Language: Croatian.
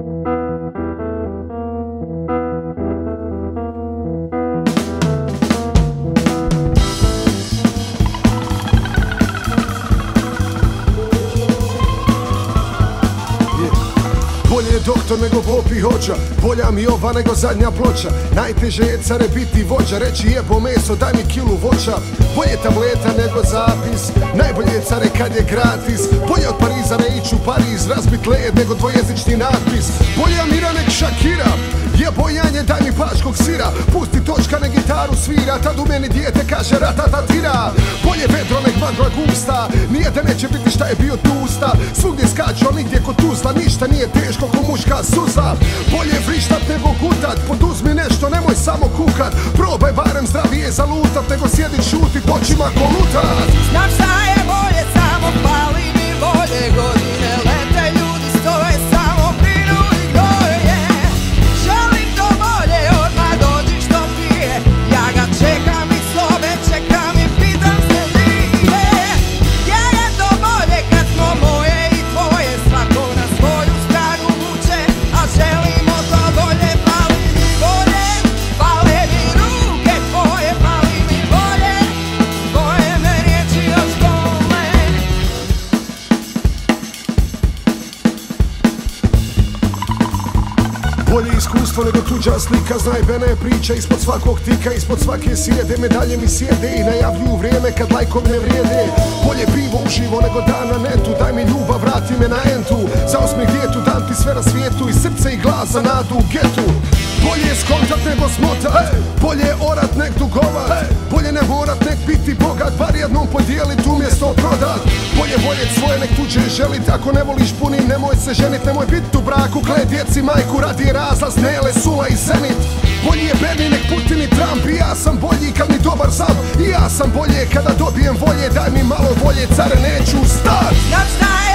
Bolje je doktor nego Bop i Hođa, bolja mi ova nego zadnja ploča. Najteže je care biti vođa, reći jebo meso daj mi kilu voća. Bolje tableta nego zapis, najbolje je care kad je gratis. Bolje od Pariza ne ići u Pariz, razbit led nego dvojezični natpis. Bolje Amira nek Shakira, je bojanje daj mi paškog sira. Pusti točka ne gitaru svira, tad u meni dijete kaže ratatatira. Bolje vedro nek magla gusta, nije da neće biti šta je bio tusta. Svugdje skaču, ali nigdje kod Tuzla, ništa nije teško ko muška suza. Bolje vrištat nego gutat, poduzmi nešto, nemoj samo kukat. Probaj barem zdravije zalutat, nego sjedit šutit očima ko lutat. Znam šta je bolje, samo pali mi volje. Godine lete, ljudi stoje, samo brinu i goje. Želim to bolje, odmah dođi što prije. Ja ga čekam i sobe čekam i pitam se nije. Gdje je to bolje kad smo moje i tvoje, svako na svoju stranu vuče, a želimo to bolje. Pali mi volje, pale mi ruke tvoje, pali mi volje, tvoje me riječi još bole. Bolje iskustvo nego tuđa slika, znajbena je priča ispod svakog tika, ispod svake sjede. Medalje mi sjede i najavljuju vrijeme kad lajkovi ne vrijede. Bolje pivo uživo nego dan na netu, daj mi ljubav, vrati me na entu. Za osmih djetu dam ti sve na svijetu i srce i glas za nadu u getu. Bolje je skontat nego smotat, bolje je orat nek dugovat. Bolje ne morat nek biti bogat, bar jednom podijelit umjesto prodat. Bolje voljet svoje nek tuđe želit, ako ne voliš puni nemoj se ženit. Nemoj bit u braku, gle djeci majku, radi razlaz, Nele, Sula i Zenit. Bolji je Berni nek Putin i Trump, i ja sam bolji kad mi dobar zam. I ja sam bolje kada dobijem volje, daj mi malo volje, care neću stat. Znam šta je